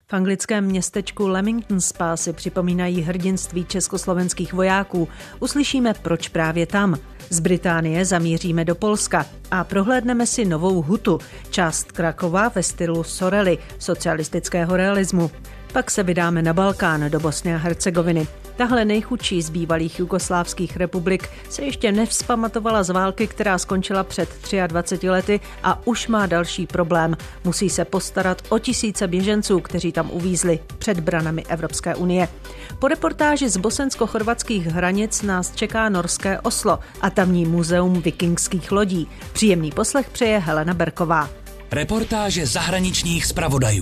V anglickém městečku Leamington Spa si připomínají hrdinství československých vojáků. Uslyšíme, proč právě tam. Z Británie zamíříme do Polska a prohlédneme si Novou Hutu, část Krakova ve stylu Sorely, socialistického realismu. Pak se vydáme na Balkán, do Bosny a Hercegoviny. Tahle nejchudší z bývalých jugoslávských republik se ještě nevzpamatovala z války, která skončila před 23 lety a už má další problém. Musí se postarat o tisíce běženců, kteří tam uvízli před branami Evropské unie. Po reportáži z bosensko-chorvatských hranic nás čeká norské Oslo a tamní muzeum vikingských lodí. Příjemný poslech přeje Helena Berková. Reportáže zahraničních zpravodajů.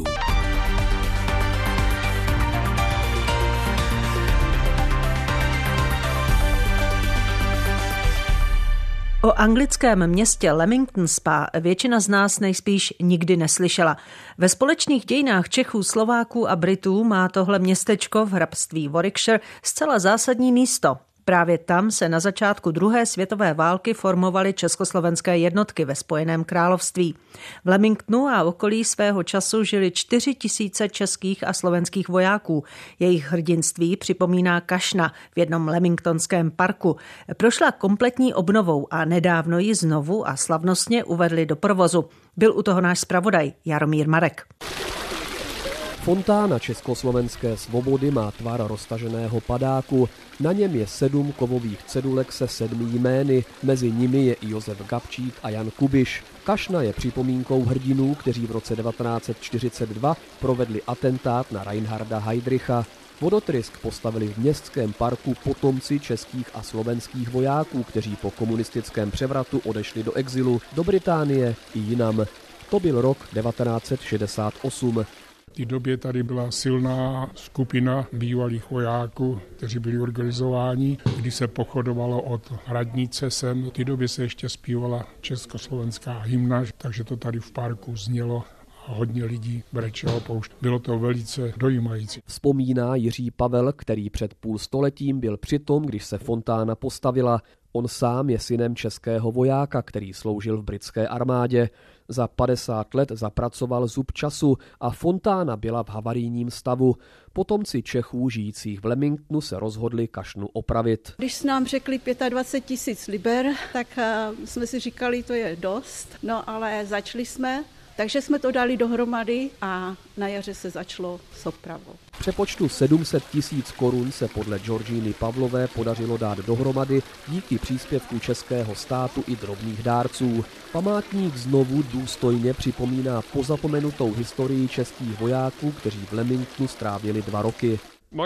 O anglickém městě Leamington Spa většina z nás nejspíš nikdy neslyšela. Ve společných dějinách Čechů, Slováků a Britů má tohle městečko v hrabství Warwickshire zcela zásadní místo. Právě tam se na začátku druhé světové války formovaly československé jednotky ve Spojeném království. V Leamingtonu a okolí svého času žili 4 000 českých a slovenských vojáků. Jejich hrdinství připomíná kašna v jednom leamingtonském parku. Prošla kompletní obnovou a nedávno ji znovu a slavnostně uvedli do provozu. Byl u toho náš zpravodaj Jaromír Marek. Fontána československé svobody má tvar roztaženého padáku. Na něm je 7 kovových cedulek se 7 jmény, mezi nimi je i Josef Gabčík a Jan Kubiš. Kašna je připomínkou hrdinů, kteří v roce 1942 provedli atentát na Reinharda Heydricha. Vodotrysk postavili v městském parku potomci českých a slovenských vojáků, kteří po komunistickém převratu odešli do exilu, do Británie i jinam. To byl rok 1968. V té době tady byla silná skupina bývalých vojáků, kteří byli organizováni, kdy se pochodovalo od radnice sem. V té době se ještě zpívala československá hymna, takže to tady v parku znělo a hodně lidí brečelo poušť. Bylo to velice dojímající. Vzpomíná Jiří Pavel, který před půl stoletím byl přitom, když se fontána postavila. On sám je synem českého vojáka, který sloužil v britské armádě. Za 50 let zapracoval zub času a fontána byla v havarijním stavu. Potomci Čechů žijících v Leamingtonu se rozhodli kašnu opravit. Když s nám řekli 25 000 liber, tak jsme si říkali, to je dost. No ale začali jsme, takže jsme to dali dohromady a na jaře se začalo s opravou. V přepočtu 700 000 korun se podle Georgíny Pavlové podařilo dát dohromady díky příspěvku českého státu i drobných dárců. Památník znovu důstojně připomíná pozapomenutou historii českých vojáků, kteří v Leamingtonu strávili 2 roky.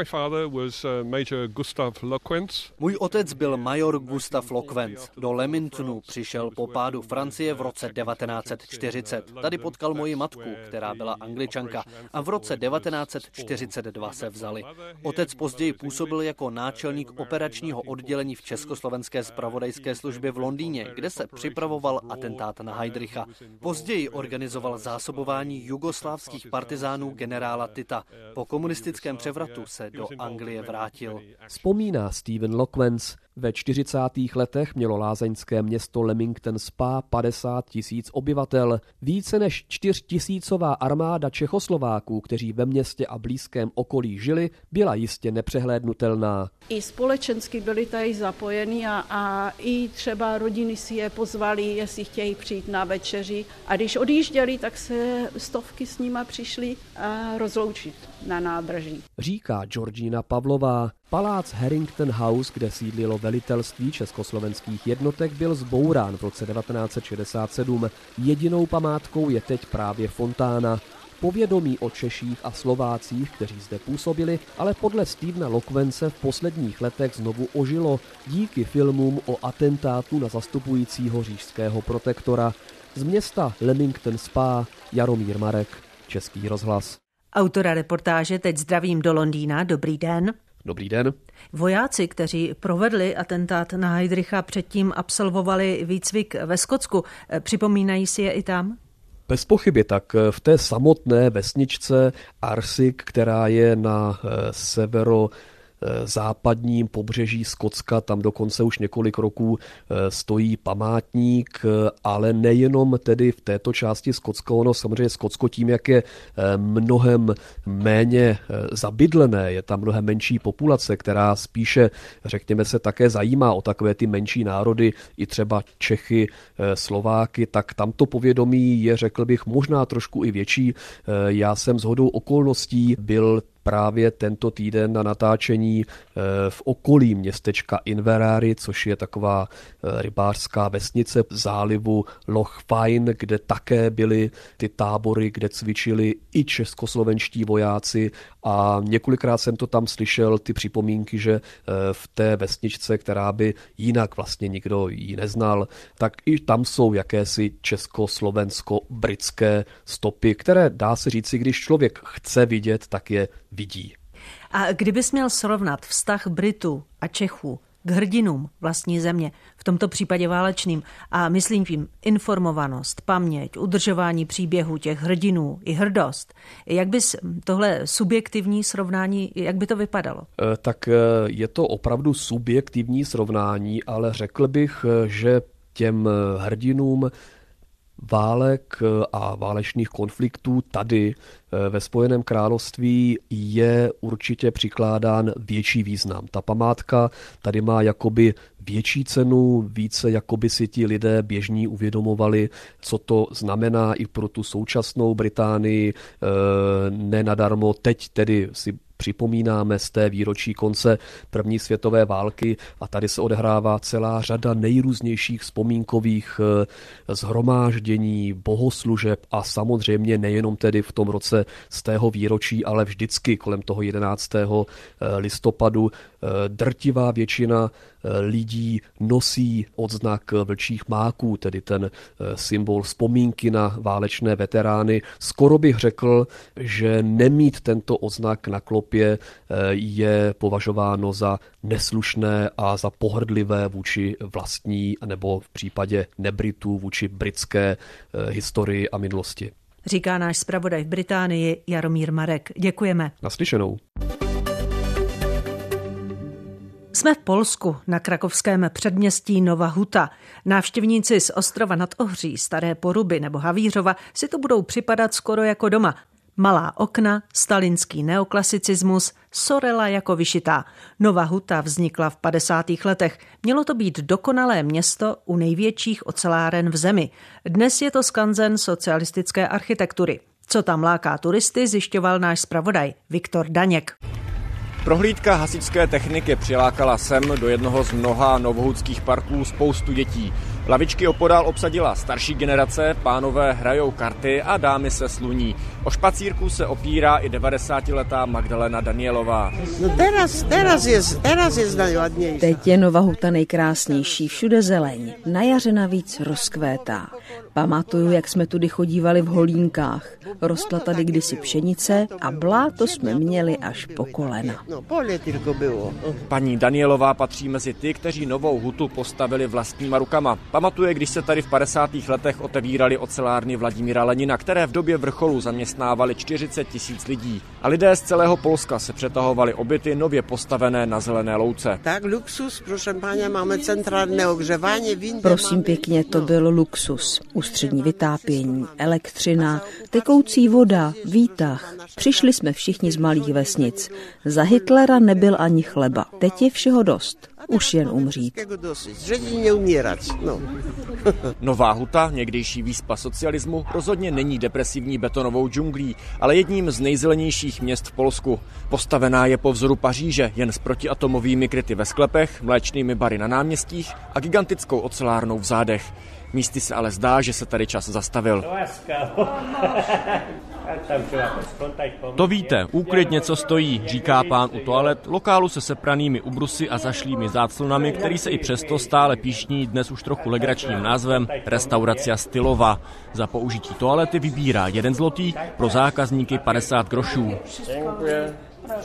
Můj otec byl major Gustav Lokvenc. Do Leamingtonu přišel po pádu Francie v roce 1940. Tady potkal moji matku, která byla Angličanka, a v roce 1942 se vzali. Otec později působil jako náčelník operačního oddělení v československé zpravodajské službě v Londýně, kde se připravoval atentát na Heydricha. Později organizoval zásobování jugoslávských partizánů generála Tita. Po komunistickém převratu se do Anglie vrátil. Vzpomíná Stephen Lokvenc. Ve 40. letech mělo lázeňské město Leamington Spa 50 000 obyvatel. Více než 4 000 armáda Čechoslováků, kteří ve městě a blízkém okolí žili, byla jistě nepřehlédnutelná. I společensky byli tady zapojeni a i třeba rodiny si je pozvali, jestli chtějí přijít na večeři. A když odjížděli, tak se stovky s nima přišli rozloučit na nádraží. Říká Georgína Pavlová. Palác Harrington House, kde sídlilo velitelství československých jednotek, byl zbourán v roce 1967. Jedinou památkou je teď právě fontána. Povědomí o Češích a Slovácích, kteří zde působili, ale podle Stephena Lokvence v posledních letech znovu ožilo díky filmům o atentátu na zastupujícího říšského protektora. Z města Leamington Spa Jaromír Marek, Český rozhlas. Autora reportáže teď zdravím do Londýna. Dobrý den. Dobrý den. Vojáci, kteří provedli atentát na Heydricha, předtím absolvovali výcvik ve Skotsku. Připomínají si je i tam? Bez pochyby, tak v té samotné vesničce Arsik, která je na západním pobřeží Skotska, tam dokonce už několik roků stojí památník, ale nejenom tedy v této části Skotska, ono samozřejmě Skotsko tím, jak je mnohem méně zabydlené, je tam mnohem menší populace, která spíše, řekněme se, také zajímá o takové ty menší národy, i třeba Čechy, Slováky, tak tamto povědomí je, řekl bych, možná trošku i větší. Já jsem shodou okolností byl právě tento týden na natáčení v okolí městečka Inverary, což je taková rybářská vesnice v zálivu Loch Fyne, kde také byly ty tábory, kde cvičili i českoslovenští vojáci, a několikrát jsem to tam slyšel, ty připomínky, že v té vesničce, která by jinak vlastně nikdo ji neznal, tak i tam jsou jakési československo-britské stopy, které dá se říci, když člověk chce vidět, tak je vidí. A kdybys měl srovnat vztah Britů a Čechů k hrdinům vlastní země, v tomto případě válečným, a myslím tím informovanost, paměť, udržování příběhu těch hrdinů i hrdost, jak bys tohle subjektivní srovnání, jak by to vypadalo? Tak je to opravdu subjektivní srovnání, ale řekl bych, že těm hrdinům válek a válečných konfliktů tady ve Spojeném království je určitě přikládán větší význam. Ta památka tady má jakoby větší cenu, více jakoby si ti lidé běžní uvědomovali, co to znamená i pro tu současnou Británii. Nenadarmo teď tedy si připomínáme z té výročí konce první světové války a tady se odehrává celá řada nejrůznějších vzpomínkových shromáždění, bohoslužeb a samozřejmě nejenom tedy v tom roce z tého výročí, ale vždycky kolem toho 11. listopadu drtivá většina lidí nosí odznak vlčích máků, tedy ten symbol vzpomínky na válečné veterány. Skoro bych řekl, že nemít tento odznak na klopě je považováno za neslušné a za pohrdlivé vůči vlastní, nebo v případě nebritů vůči britské historii a minulosti. Říká náš zpravodaj v Británii Jaromír Marek. Děkujeme. Naslyšenou. Jsme v Polsku, na krakovském předměstí Nova Huta. Návštěvníci z ostrova nad Ohří, Staré Poruby nebo Havířova si to budou připadat skoro jako doma. Malá okna, stalinský neoklasicismus, sorela jako vyšitá. Nova Huta vznikla v 50. letech. Mělo to být dokonalé město u největších oceláren v zemi. Dnes je to skanzen socialistické architektury. Co tam láká turisty, zjišťoval náš zpravodaj Viktor Daněk. Prohlídka hasičské techniky přilákala sem do jednoho z mnoha novohudských parků spoustu dětí. Lavičky opodál obsadila starší generace, pánové hrajou karty a dámy se sluní. O špacírku se opírá i 90letá Magdalena Danielová. No teraz je nejladnější. Teď je Nova Huta nejkrásnější, všude zeleň. Na jaře navíc rozkvétá. Pamatuju, jak jsme tudy chodívali v holínkách. Rostla tady kdysi pšenice a bláto jsme měli až po kolena. No, pole tylko bylo. Paní Danielová patří mezi ty, kteří Novou Hutu postavili vlastníma rukama. Pamatuje, když se tady v 50. letech otevíraly ocelárny Vladimíra Lenina, které v době vrcholu zaměstnávaly 40 000 lidí. A lidé z celého Polska se přetahovali o byty nově postavené na zelené louce. Tak luxus, proszę páně, máme centrální ohřevání. Prosím pěkně, to byl luxus. Ústřední vytápění, elektřina, tekoucí voda, výtah. Přišli jsme všichni z malých vesnic. Za Hitlera nebyl ani chleba. Teď je všeho dost. Už jen umřít. Nová Huta, někdejší výspa socialismu, rozhodně není depresivní betonovou džunglí, ale jedním z nejzelenějších měst v Polsku. Postavená je po vzoru Paříže, jen s protiatomovými kryty ve sklepech, mléčnými bary na náměstích a gigantickou ocelárnou v zádech. Místy se ale zdá, že se tady čas zastavil. To víte, úklid něco stojí, říká pán u toalet, lokálu se sepranými ubrusy a zašlými záclonami, který se i přesto stále píšní dnes už trochu legračním názvem Restauracia Stylová. Za použití toalety vybírá 1 zlotý, pro zákazníky 50 grošů.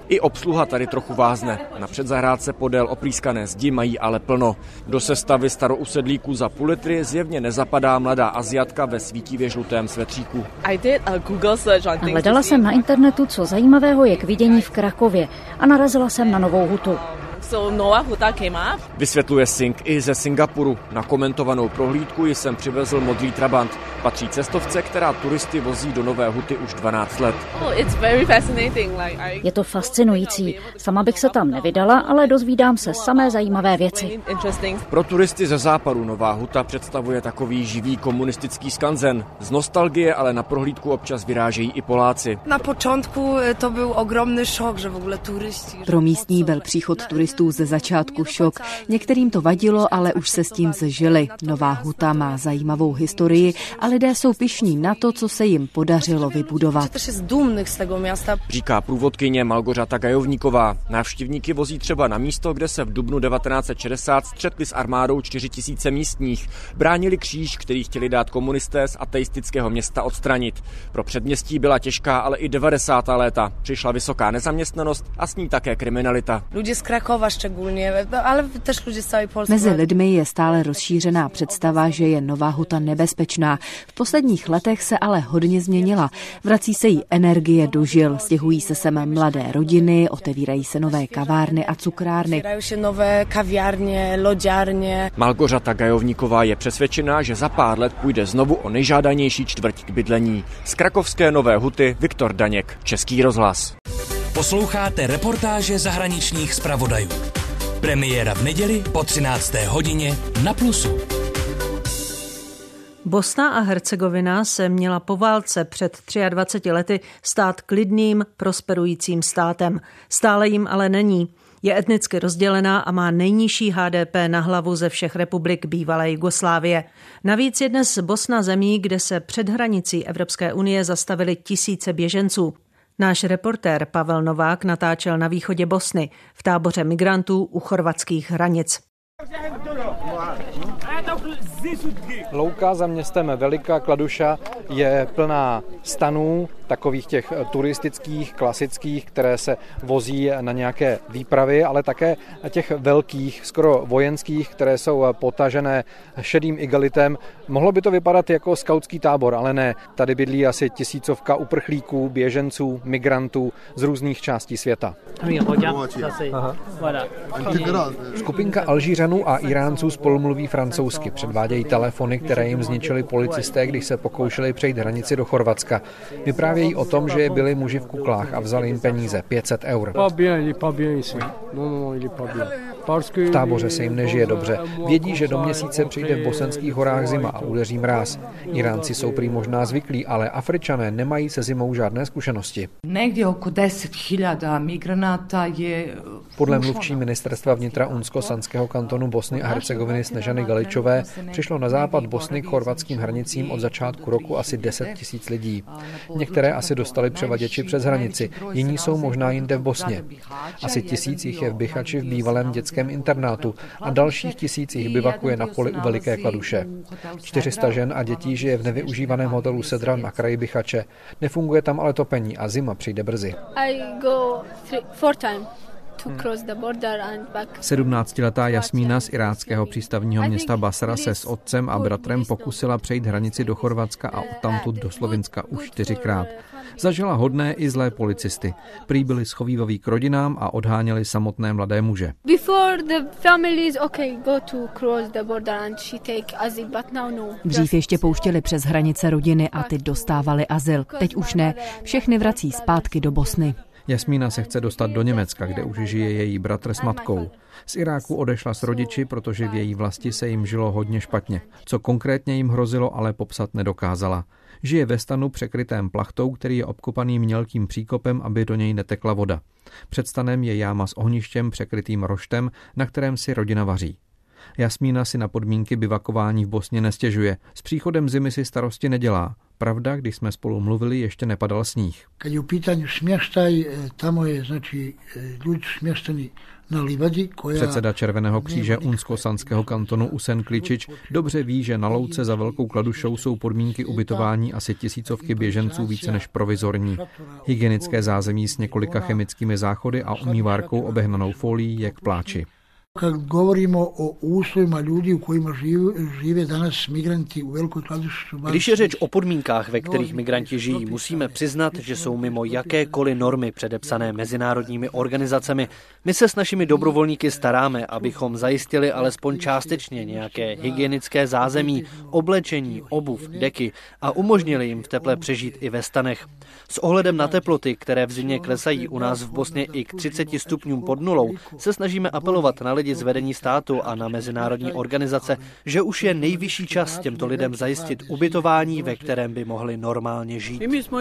I obsluha tady trochu vázne. Na předzahrádce podél oprýskané zdi mají ale plno. Do sestavy starousedlíků za půl litry zjevně nezapadá mladá Asiatka ve svítivě žlutém svetříku. Hledala jsem na internetu, co zajímavého je k vidění v Krakově a narazila jsem na Novou hutu. Vysvětluje Singh i ze Singapuru. Na komentovanou prohlídku jsem přivezl modrý trabant. Patří cestovce, která turisty vozí do Nové huty už 12 let. Je to fascinující. Sama bych se tam nevydala, ale dozvídám se samé zajímavé věci. Pro turisty ze západu Nová huta představuje takový živý komunistický skanzen. Z nostalgie ale na prohlídku občas vyrážejí i Poláci. Na počátku to byl ogromný šok, že vůbec turisti. Pro místní byl příchod turistů ze začátku šok. Některým to vadilo, ale už se s tím zžili. Nová huta má zajímavou historii a lidé jsou pyšní na to, co se jim podařilo vybudovat. Říká průvodkyně Malgořata Gajovníková. Návštěvníky vozí třeba na místo, kde se v dubnu 1960 střetli s armádou 4000 místních. Bránili kříž, který chtěli dát komunisté z ateistického města odstranit. Pro předměstí byla těžká, ale i 90. léta. Přišla vysoká nezaměstnanost a s ní také kriminalita. Lidé z Krakova szczególnie, ale też ludzie z całej Polski. Mezi lidmi je stále rozšířená představa, že je Nová huta nebezpečná. V posledních letech se ale hodně změnila. Vrací se jí energie do žil, stěhují se sem mladé rodiny, otevírají se nové kavárny a cukrárny. Otvírají se nové kaviárně, loďárně. Malgořata Gajovníková je přesvědčená, že za pár let půjde znovu o nejžádanější čtvrť k bydlení. Z krakovské Nové huty Viktor Daněk, Český rozhlas. Posloucháte reportáže zahraničních zpravodajů. Premiéra v neděli po 13. hodině na Plusu. Bosna a Hercegovina se měla po válce před 23 lety stát klidným, prosperujícím státem. Stále jim ale není. Je etnicky rozdělená a má nejnižší HDP na hlavu ze všech republik bývalé Jugoslávie. Navíc je dnes Bosna zemí, kde se před hranicí Evropské unie zastavili tisíce běženců. Náš reportér Pavel Novák natáčel na východě Bosny, v táboře migrantů u chorvatských hranic. Louka za městem Velika Kladuša je plná stanů, takových těch turistických, klasických, které se vozí na nějaké výpravy, ale také těch velkých, skoro vojenských, které jsou potažené šedým igelitem. Mohlo by to vypadat jako skautský tábor, ale ne. Tady bydlí asi 1000 uprchlíků, běženců, migrantů z různých částí světa. Skupinka Alžířanů a Iránců spolu mluví francouzsky. Předvádějí telefony, které jim zničili policisté, když se pokoušeli přejít hranici do Chorvatska. Vyprávějí o tom, že byli muži v kuklách a vzali jim peníze, 500 eur. V táboře se jim nežije dobře. Vědí, že do měsíce přijde v bosenských horách zima a udeří mráz. Iránci jsou prý možná zvyklí, ale Afričané nemají se zimou žádné zkušenosti. Někde oko 10 000 migranata je... Podle mluvčí ministerstva vnitra Unsko-Sanského kantonu Bosny a Hercegoviny Snežany Galičové přišlo na západ Bosny k chorvatským hranicím od začátku roku asi 10 000 lidí. Některé asi dostali převaděči přes hranici, jiní jsou možná jinde v Bosně. Asi 1000 jich je v Bihači v bývalém dětském internátu a dalších 1000 jich bivakuje na poli u Veliké Kladuše. 400 žen a dětí žije v nevyužívaném hotelu Sedra na kraji Bihače. Nefunguje tam ale topení a zima přijde brzy. 17letá Jasmína z iráckého přístavního města Basra se s otcem a bratrem pokusila přejít hranici do Chorvatska a odtamtud do Slovinska už 4krát. Zažila hodné i zlé policisty. Prý byli schovývaví k rodinám a odháněli samotné mladé muže. Dřív ještě pouštěli přes hranice rodiny a ty dostávali azyl. Teď už ne. Všechny vrací zpátky do Bosny. Jasmína se chce dostat do Německa, kde už žije její bratr s matkou. Z Iráku odešla s rodiči, protože v její vlasti se jim žilo hodně špatně. Co konkrétně jim hrozilo, ale popsat nedokázala. Žije ve stanu překrytém plachtou, který je obkopaný mělkým příkopem, aby do něj netekla voda. Před stanem je jáma s ohništěm překrytým roštem, na kterém si rodina vaří. Jasmína si na podmínky bivakování v Bosně nestěžuje. S příchodem zimy si starosti nedělá. Pravda, když jsme spolu mluvili, ještě nepadal sníh. Kad je u pitanju smještaj, tamo je ljudi smješteni na livadi, koja... Předseda Červeného kříže unsko-sanského kantonu Usen Kličič dobře ví, že na louce za Velkou Kladušou jsou podmínky ubytování asi tisícovky běženců více než provizorní. Hygienické zázemí s několika chemickými záchody a umývárkou obehnanou folií je k pláči. Kad govorimo o uslovima ljudi u kojima žive danas migranti u Velikoj Kladuši. Když je řeč o podmínkách, ve kterých migranti žijí, musíme přiznat, že jsou mimo jakékoliv normy předepsané mezinárodními organizacemi. My se s našimi dobrovolníky staráme, abychom zajistili alespoň částečně nějaké hygienické zázemí, oblečení, obuv, deky a umožnili jim v teple přežít i ve stanech. S ohledem na teploty, které v zimě klesají u nás v Bosně i k 30 stupňům pod nulou, se snažíme apelovat na lidi z vedení státu a na mezinárodní organizace, že už je nejvyšší čas těmto lidem zajistit ubytování, ve kterém by mohli normálně žít.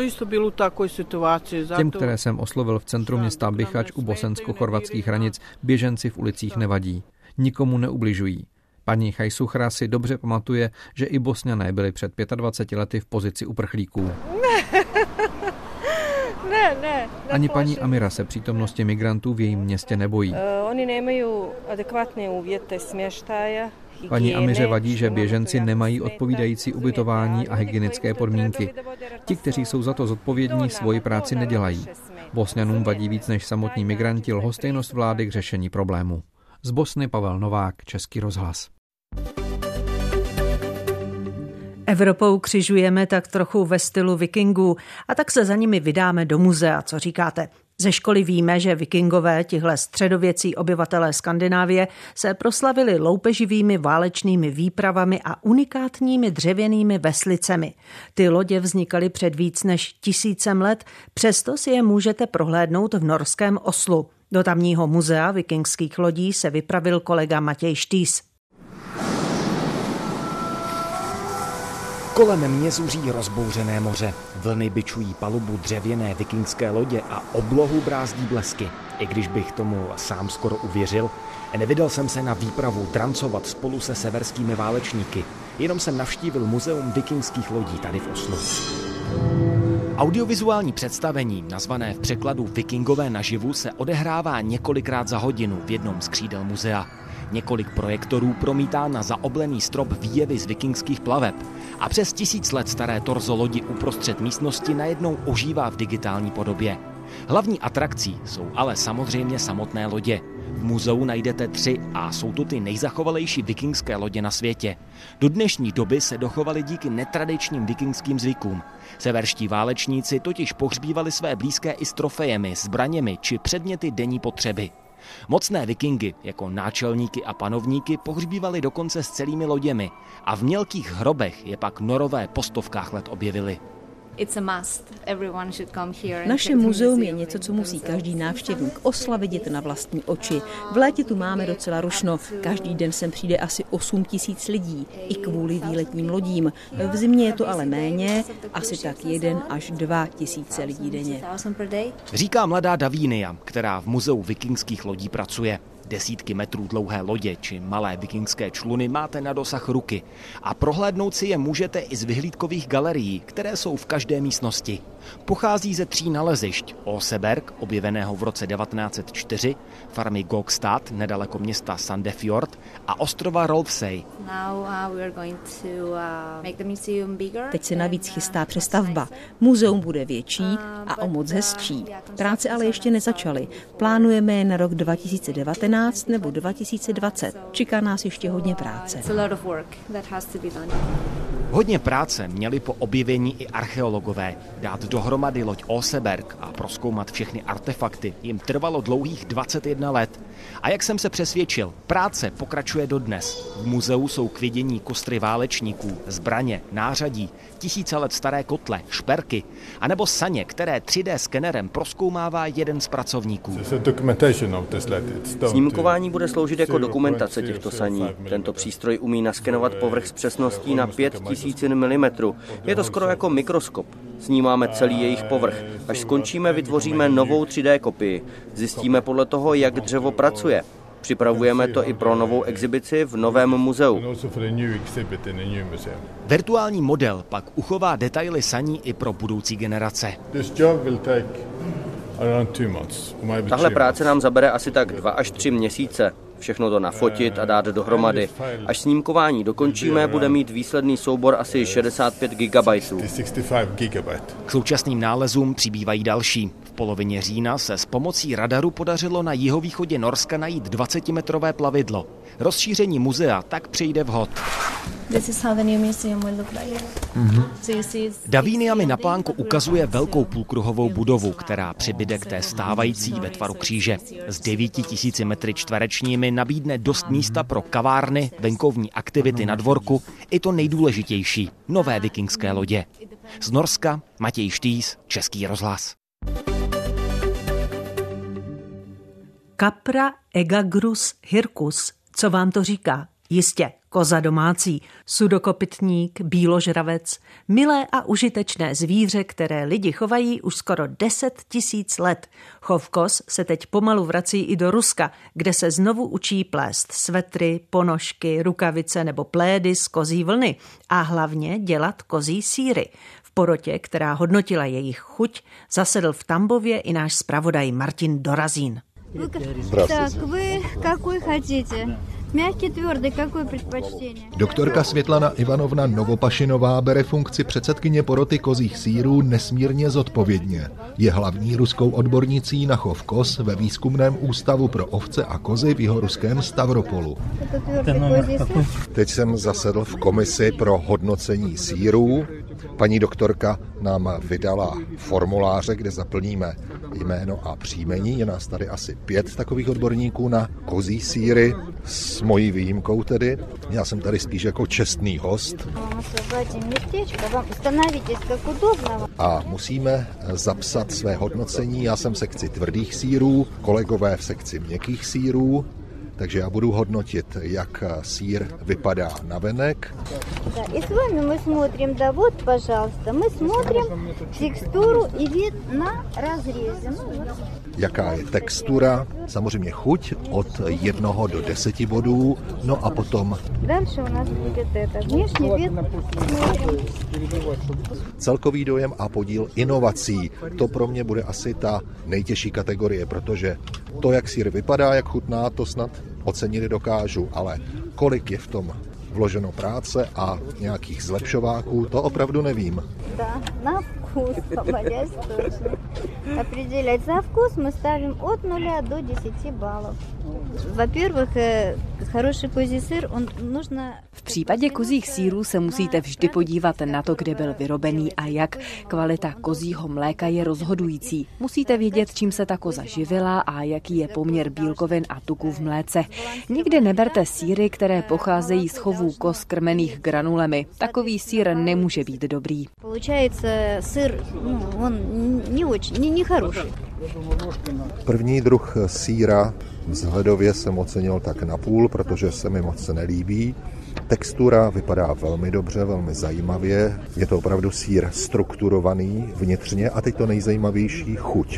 Těm, které jsem oslovil v centru města Bihač u bosensko-chorvatských hranic, běženci v ulicích nevadí. Nikomu neubližují. Paní Chajsuchra si dobře pamatuje, že i Bosňané byli před 25 lety v pozici uprchlíků. Ne. Ani paní Amira se přítomnosti migrantů v jejím městě nebojí. Oni nemají adekvátní uvjete smještaja. Paní Amiře vadí, že běženci nemají odpovídající ubytování a hygienické podmínky. Ti, kteří jsou za to zodpovědní, svoji práci nedělají. Bosňanům vadí víc než samotní migranti lhostejnost vlády k řešení problému. Z Bosny Pavel Novák, Český rozhlas. Evropou křižujeme tak trochu ve stylu vikingů a tak se za nimi vydáme do muzea. Co říkáte? Ze školy víme, že vikingové, tihle středověcí obyvatelé Skandinávie, se proslavili loupeživými válečnými výpravami a unikátními dřevěnými veslicemi. Ty lodě vznikaly před víc než 1000 let, přesto si je můžete prohlédnout v norském Oslu. Do tamního muzea vikingských lodí se vypravil kolega Matěj Štýs. Kolem mě zuří rozbouřené moře. Vlny bičují palubu dřevěné vikingské lodě a oblohu brázdí blesky. I když bych tomu sám skoro uvěřil, nevydal jsem se na výpravu drancovat spolu se severskými válečníky. Jenom jsem navštívil muzeum vikingských lodí tady v Oslu. Audiovizuální představení, nazvané v překladu Vikingové naživu, se odehrává několikrát za hodinu v jednom z křídel muzea. Několik projektorů promítá na zaoblený strop výjevy z vikingských plaveb a přes 1000 let staré torzo lodi uprostřed místnosti najednou ožívá v digitální podobě. Hlavní atrakcí jsou ale samozřejmě samotné lodě. V muzeu najdete 3 a jsou to ty nejzachovalejší vikingské lodě na světě. Do dnešní doby se dochovaly díky netradičním vikingským zvykům. Severští válečníci totiž pohřbívali své blízké i s trofejemi, zbraněmi či předměty denní potřeby. Mocné vikingy jako náčelníky a panovníky pohřbívali dokonce s celými loděmi a v mělkých hrobech je pak Norové po stovkách let objevili. Naše muzeum je něco, co musí každý návštěvník Osla vidět na vlastní oči. V létě tu máme docela rušno. Každý den sem přijde asi 8 000 lidí, i kvůli výletním lodím. V zimě je to ale méně, asi tak 1 až 2 000 lidí denně. Říká mladá Davínia, která v muzeu vikingských lodí pracuje. Desítky metrů dlouhé lodě či malé vikingské čluny máte na dosah ruky a prohlédnout si je můžete i z vyhlídkových galerií, které jsou v každé místnosti. Pochází ze 3 nalezišť: Oseberg, objeveného v roce 1904, farmy Gokstad, nedaleko města Sandefjord, a ostrova Rolfsøy. Teď se navíc chystá přestavba. Muzeum bude větší a o moc hezčí. Práce ale ještě nezačaly. Plánujeme je na rok 2019 nebo 2020. Čeká nás ještě hodně práce. Hodně práce měli po objevení i archeologové. Dát dohromady loď Oseberg a prozkoumat všechny artefakty jim trvalo dlouhých 21 let. A jak jsem se přesvědčil, práce pokračuje dodnes. V muzeu jsou k vidění kostry válečníků, zbraně, nářadí, 1000 let staré kotle, šperky, anebo saně, které 3D skenerem prozkoumává jeden z pracovníků. Snímkování bude sloužit jako dokumentace těchto saní. Tento přístroj umí naskenovat povrch s přesností na 5000 mm. Je to skoro jako mikroskop. Snímáme celý jejich povrch. Až skončíme, vytvoříme novou 3D kopii. Zjistíme podle toho, jak dřevo pracuje. Připravujeme to i pro novou exibici v novém muzeu. Virtuální model pak uchová detaily saní i pro budoucí generace. Tahle práce nám zabere asi tak 2 až 3 měsíce. Všechno to nafotit a dát dohromady. Až snímkování dokončíme, bude mít výsledný soubor asi 65 GB. K současným nálezům přibývají další. V polovině října se s pomocí radaru podařilo na jihovýchodě Norska najít 20-metrové plavidlo. Rozšíření muzea tak přijde vhod. Davínia mi na plánku ukazuje velkou půlkruhovou budovu, která přibyde k té stávající ve tvaru kříže. S 9 000 metry čtverečními nabídne dost místa pro kavárny, venkovní aktivity na dvorku i to nejdůležitější – nové vikingské lodě. Z Norska Matěj Štýs, Český rozhlas. Capra egagrus hircus. Co vám to říká? Jistě, koza domácí, sudokopytník, bíložravec, milé a užitečné zvíře, které lidi chovají už skoro 10 000 let. Chov koz se teď pomalu vrací i do Ruska, kde se znovu učí plést svetry, ponožky, rukavice nebo plédy z kozí vlny a hlavně dělat kozí sýry. V porotě, která hodnotila jejich chuť, zasedl v Tambově i náš zpravodaj Martin Dorazín. Tak, vy какой хотите? Мягкий, tvrdý, какой предпочтение? Doktorka Světlana Ivanovna Novopašinová bere funkci předsedkyně poroty kozích sýrů nesmírně zodpovědně. Je hlavní ruskou odbornicí na chov koz ve výzkumném ústavu pro ovce a kozy v jihoruském Stavropolu. Teď jsem zasedl v komisi pro hodnocení sýrů. Paní doktorka nám vydala formuláře, kde zaplníme jméno a příjmení. Je nás tady asi 5 takových odborníků na kozí sýry, s mojí výjimkou tedy. Já jsem tady spíš jako čestný host. A musíme zapsat své hodnocení. Já jsem v sekci tvrdých sýrů, kolegové v sekci měkkých sýrů. Takže já budu hodnotit, jak sýr vypadá navenek. И с вами мы смотрим, да вот, пожалуйста, мы смотрим текстуру и вид на разрезе. Jaká je textura, samozřejmě chuť od 1 do 10 bodů, no a potom celkový dojem a podíl inovací. To pro mě bude asi ta nejtěžší kategorie, protože to, jak sýr vypadá, jak chutná, to snad ocenit dokážu, ale kolik je v tom vloženo práce a nějakých zlepšováků, to opravdu nevím. Na vkus, попадясь точно. Определять за вкус мы ставим от 0 до 10 баллов. Во-первых, хороший козий сыр, он нужно... V případě kozích sýrů se musíte vždy podívat na to, kde byl vyrobený a jak. Kvalita kozího mléka je rozhodující. Musíte vědět, čím se ta koza živila a jaký je poměr bílkovin a tuků v mléce. Nikdy neberte sýry, které pocházejí z chovů koz krmených granulemi. Takový sýr nemůže být dobrý. Получается сыр, он не очень, не хороший. První druh sýra vzhledově jsem ocenil tak na půl, protože se mi moc nelíbí. Textura vypadá velmi dobře, velmi zajímavě. Je to opravdu sýr strukturovaný vnitřně a teď to nejzajímavější chuť.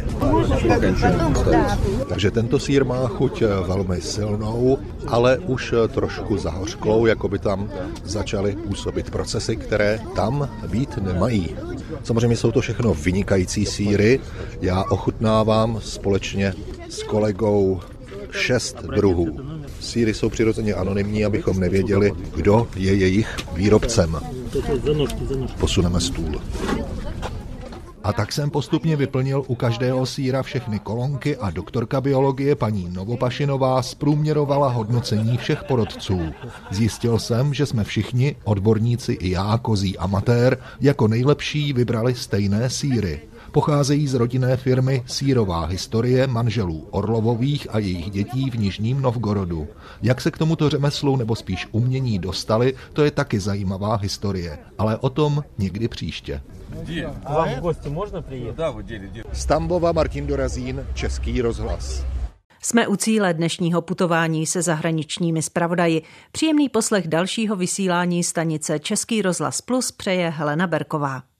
Takže tento sýr má chuť velmi silnou, ale už trošku zahořklou, jako by tam začaly působit procesy, které tam být nemají. Samozřejmě jsou to všechno vynikající sýry. Já ochutnávám společně s kolegou 6 druhů. Sýry jsou přirozeně anonymní, abychom nevěděli, kdo je jejich výrobcem. Posuneme stůl. A tak jsem postupně vyplnil u každého sýra všechny kolonky a doktorka biologie paní Novopašinová zprůměrovala hodnocení všech porodců. Zjistil jsem, že jsme všichni, odborníci i já, kozí amatér, jako nejlepší vybrali stejné sýry. Pocházejí z rodinné firmy Sýrová historie manželů Orlovových a jejich dětí v Nižním Novgorodu. Jak se k tomuto řemeslu nebo spíš umění dostali, to je taky zajímavá historie, ale o tom někdy příště. Z Tambova Martin Dorazín, Český rozhlas. Jsme u cíle dnešního putování se zahraničními zpravodaji. Příjemný poslech dalšího vysílání stanice Český rozhlas Plus přeje Helena Berková.